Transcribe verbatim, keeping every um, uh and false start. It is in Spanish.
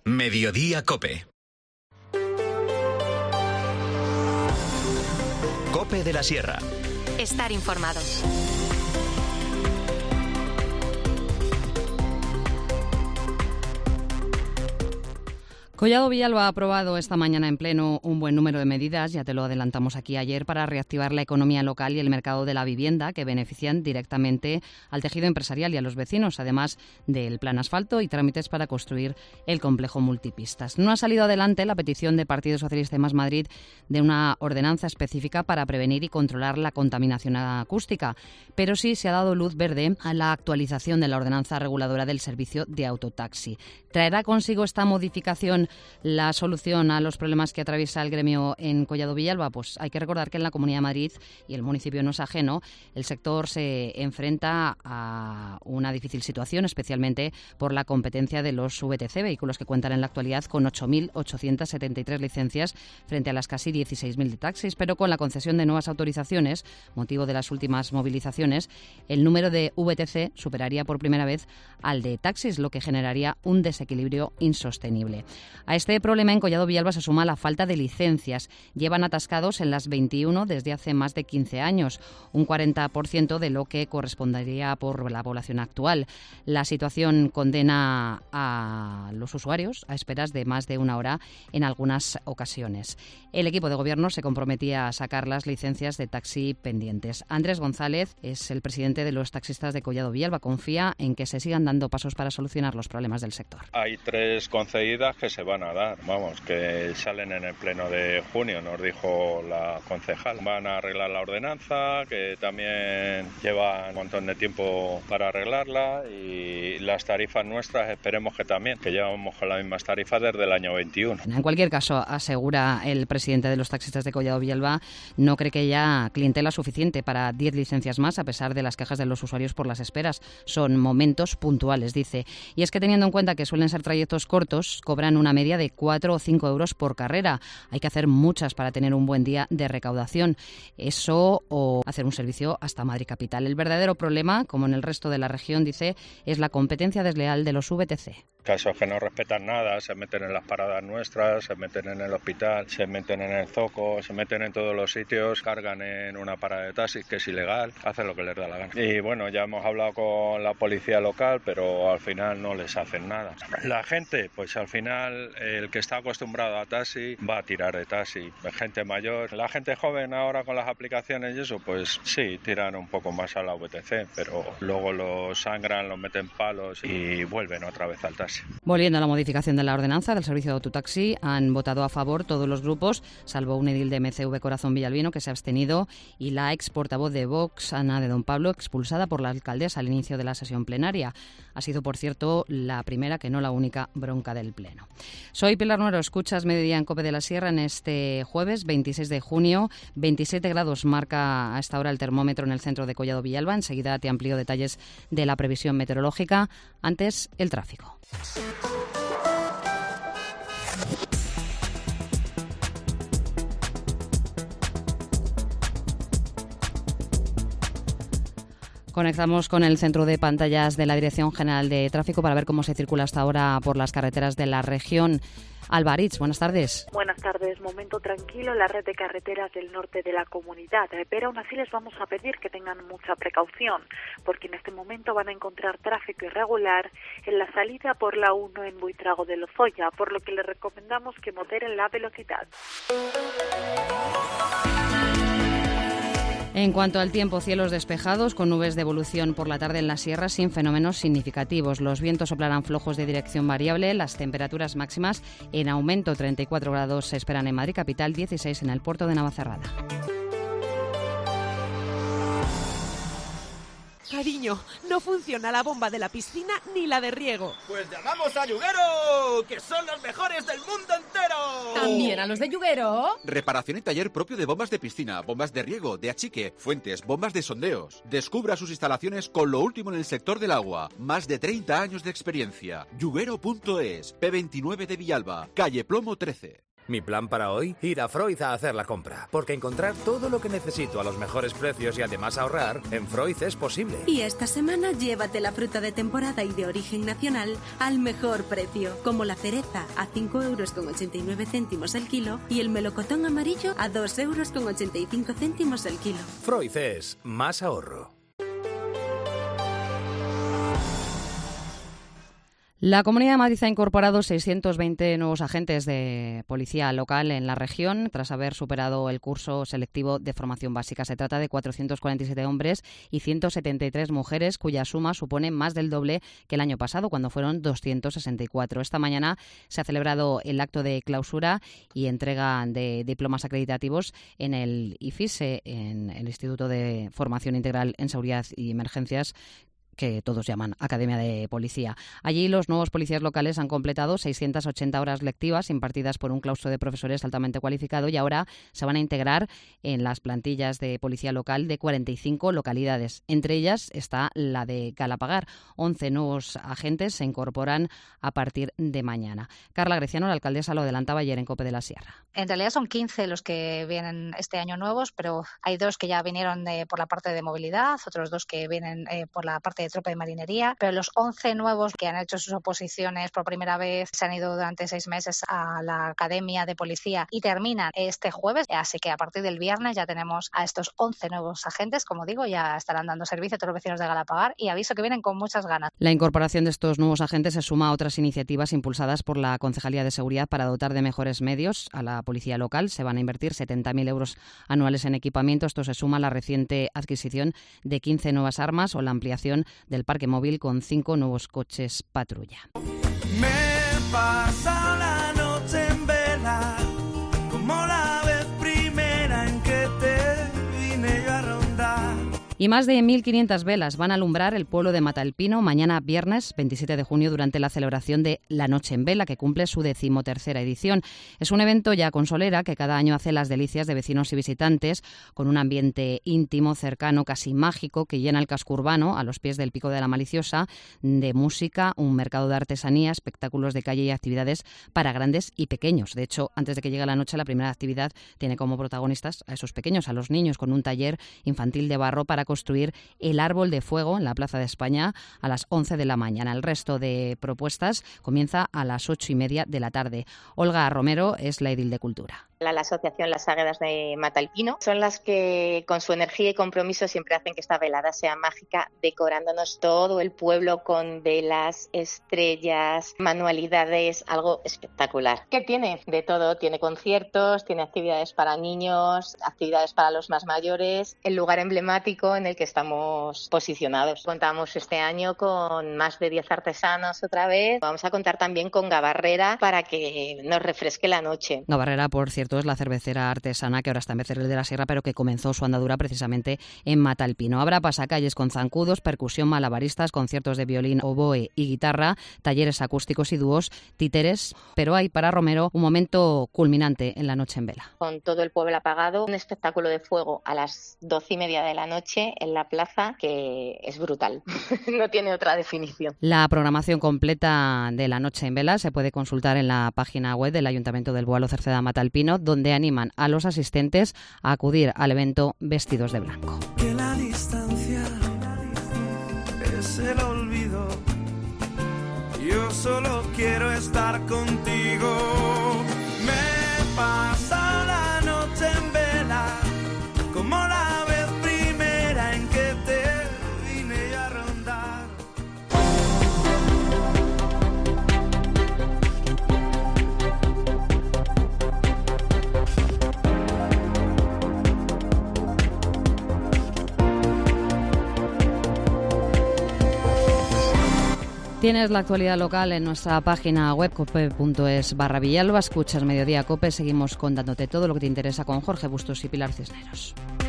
Mediodía COPE. COPE de la Sierra. Estar informados. Collado Villalba ha aprobado esta mañana en pleno un buen número de medidas, ya te lo adelantamos aquí ayer, para reactivar la economía local y el mercado de la vivienda, que benefician directamente al tejido empresarial y a los vecinos, además del plan asfalto y trámites para construir el complejo multipistas. No ha salido adelante la petición de Partido Socialista y Más Madrid de una ordenanza específica para prevenir y controlar la contaminación acústica, pero sí se ha dado luz verde a la actualización de la ordenanza reguladora del servicio de autotaxi. ¿Traerá consigo esta modificación la solución a los problemas que atraviesa el gremio en Collado Villalba? Pues hay que recordar que en la Comunidad de Madrid, y el municipio no es ajeno, el sector se enfrenta a una difícil situación, especialmente por la competencia de los V T C, vehículos que cuentan en la actualidad con ocho mil ochocientas setenta y tres licencias frente a las casi dieciséis mil de taxis, pero con la concesión de nuevas autorizaciones, motivo de las últimas movilizaciones, el número de V T C superaría por primera vez al de taxis, lo que generaría un desequilibrio insostenible. A este problema en Collado Villalba se suma la falta de licencias. Llevan atascados en las veintiuno desde hace más de quince años, un cuarenta por ciento de lo que correspondería por la población actual. La situación condena a los usuarios a esperas de más de una hora en algunas ocasiones. El equipo de gobierno se comprometía a sacar las licencias de taxi pendientes. Andrés González es el presidente de los taxistas de Collado Villalba. Confía en que se sigan dando pasos para solucionar los problemas del sector. Hay tres concedidas que se van a dar, vamos, que salen en el pleno de junio, nos dijo la concejal. Van a arreglar la ordenanza, que también lleva un montón de tiempo para arreglarla, y las tarifas nuestras esperemos que también, que llevamos con las mismas tarifas desde el año veintiuno. En cualquier caso, asegura el presidente de los taxistas de Collado Villalba, no cree que haya clientela suficiente para diez licencias más, a pesar de las quejas de los usuarios por las esperas. Son momentos puntuales, dice. Y es que teniendo en cuenta que suelen ser trayectos cortos, cobran una media de cuatro o cinco euros por carrera. Hay que hacer muchas para tener un buen día de recaudación. Eso o hacer un servicio hasta Madrid capital. El verdadero problema, como en el resto de la región, dice, es la competencia desleal de los V T C. Casos que no respetan nada, se meten en las paradas nuestras, se meten en el hospital, se meten en el zoco, se meten en todos los sitios, cargan en una parada de taxis que es ilegal, hacen lo que les da la gana. Y bueno, ya hemos hablado con la policía local, pero al final no les hacen nada. La gente, pues al final, el que está acostumbrado a taxi va a tirar de taxi. La gente mayor, la gente joven ahora con las aplicaciones y eso, pues sí, tiran un poco más a la V T C, pero luego los sangran, los meten palos y vuelven otra vez al taxi. Volviendo a la modificación de la ordenanza del servicio de autotaxi, han votado a favor todos los grupos, salvo un edil de M C V Corazón Villalbino que se ha abstenido, y la ex portavoz de Vox, Ana de Don Pablo, expulsada por la alcaldesa al inicio de la sesión plenaria. Ha sido, por cierto, la primera, que no la única, bronca del Pleno. Soy Pilar Nuero, escuchas Mediodía en COPE de la Sierra en este jueves veintiséis de junio. veintisiete grados marca a esta hora el termómetro en el centro de Collado Villalba. Enseguida te amplío detalles de la previsión meteorológica. Antes, el tráfico. Conectamos con el centro de pantallas de la Dirección General de Tráfico para ver cómo se circula hasta ahora por las carreteras de la región. Alba Aritz, buenas tardes. Buenas tardes. Momento tranquilo en la red de carreteras del norte de la comunidad, pero aún así les vamos a pedir que tengan mucha precaución, porque en este momento van a encontrar tráfico irregular en la salida por la uno en Buitrago de Lozoya, por lo que les recomendamos que moderen la velocidad. En cuanto al tiempo, cielos despejados con nubes de evolución por la tarde en la sierra sin fenómenos significativos. Los vientos soplarán flojos de dirección variable, las temperaturas máximas en aumento, treinta y cuatro grados se esperan en Madrid capital, dieciséis en el puerto de Navacerrada. Cariño, no funciona la bomba de la piscina ni la de riego. Pues llamamos a Yuguero, que son los mejores del mundo entero. ¿También a los de Yuguero? Reparación y taller propio de bombas de piscina, bombas de riego, de achique, fuentes, bombas de sondeos. Descubra sus instalaciones con lo último en el sector del agua. Más de treinta años de experiencia. Yuguero punto es, P veintinueve de Villalba, calle Plomo trece. Mi plan para hoy, ir a Freud a hacer la compra, porque encontrar todo lo que necesito a los mejores precios y además ahorrar, en Freud es posible. Y esta semana llévate la fruta de temporada y de origen nacional al mejor precio, como la cereza a cinco euros con ochenta y nueve céntimos el kilo y el melocotón amarillo a dos euros con ochenta y cinco céntimos el kilo. Freud es más ahorro. La Comunidad de Madrid ha incorporado seiscientos veinte nuevos agentes de policía local en la región tras haber superado el curso selectivo de formación básica. Se trata de cuatrocientos cuarenta y siete hombres y ciento setenta y tres mujeres, cuya suma supone más del doble que el año pasado, cuando fueron doscientos sesenta y cuatro. Esta mañana se ha celebrado el acto de clausura y entrega de diplomas acreditativos en el I F I S E, en el Instituto de Formación Integral en Seguridad y Emergencias, que todos llaman Academia de Policía. Allí los nuevos policías locales han completado seiscientas ochenta horas lectivas impartidas por un claustro de profesores altamente cualificado y ahora se van a integrar en las plantillas de policía local de cuarenta y cinco localidades. Entre ellas está la de Galapagar. once nuevos agentes se incorporan a partir de mañana. Carla Greciano, la alcaldesa, lo adelantaba ayer en COPE de la Sierra. En realidad son quince los que vienen este año nuevos, pero hay dos que ya vinieron de, por la parte de movilidad, otros dos que vienen eh, por la parte de tropa de marinería, pero los once nuevos que han hecho sus oposiciones por primera vez se han ido durante seis meses a la Academia de Policía y terminan este jueves, así que a partir del viernes ya tenemos a estos once nuevos agentes, como digo, ya estarán dando servicio a todos los vecinos de Galapagar y aviso que vienen con muchas ganas. La incorporación de estos nuevos agentes se suma a otras iniciativas impulsadas por la Concejalía de Seguridad para dotar de mejores medios a la policía local. Se van a invertir setenta mil euros anuales en equipamiento. Esto se suma a la reciente adquisición de quince nuevas armas o la ampliación del parque móvil con cinco nuevos coches patrulla. Me pasa la noche en vela, como la vez primera en que te vine yo a rondar. Y más de mil quinientas velas van a alumbrar el pueblo de Matalpino mañana viernes veintisiete de junio durante la celebración de La Noche en Vela, que cumple su decimotercera edición. Es un evento ya con solera que cada año hace las delicias de vecinos y visitantes con un ambiente íntimo, cercano, casi mágico, que llena el casco urbano a los pies del Pico de la Maliciosa de música, un mercado de artesanía, espectáculos de calle y actividades para grandes y pequeños. De hecho, antes de que llegue la noche, la primera actividad tiene como protagonistas a esos pequeños, a los niños, con un taller infantil de barro para construir el árbol de fuego en la Plaza de España a las once de la mañana. El resto de propuestas comienza a las ocho y media de la tarde. Olga Romero es la edil de Cultura. La, la asociación Las Águedas de Matalpino son las que con su energía y compromiso siempre hacen que esta velada sea mágica, decorándonos todo el pueblo con velas, estrellas, manualidades, algo espectacular. ¿Qué tiene? De todo, tiene conciertos, tiene actividades para niños, actividades para los más mayores, el lugar emblemático en el que estamos posicionados. Contamos este año con más de diez artesanos otra vez. Vamos a contar también con Gabarrera para que nos refresque la noche. Gabarrera, por cierto, es la cervecera artesana que ahora está en Becerril de la Sierra, pero que comenzó su andadura precisamente en Matalpino. Habrá pasacalles con zancudos, percusión, malabaristas, conciertos de violín, oboe y guitarra, talleres acústicos y dúos, títeres, pero hay para Romero un momento culminante en la Noche en Vela. Con todo el pueblo apagado, un espectáculo de fuego a las doce y media de la noche en la plaza que es brutal. No tiene otra definición. La programación completa de la Noche en Vela se puede consultar en la página web del Ayuntamiento del Boalo Cerceda Matalpino, donde animan a los asistentes a acudir al evento vestidos de blanco. Que la distancia es el olvido. Yo solo quiero estar contigo. Me pasa la noche en vela, como la vez primera en que te vine a rondar. Tienes la actualidad local en nuestra página web cope punto es barra Villalba. Escuchas Mediodía Cope. Seguimos contándote todo lo que te interesa con Jorge Bustos y Pilar Cisneros.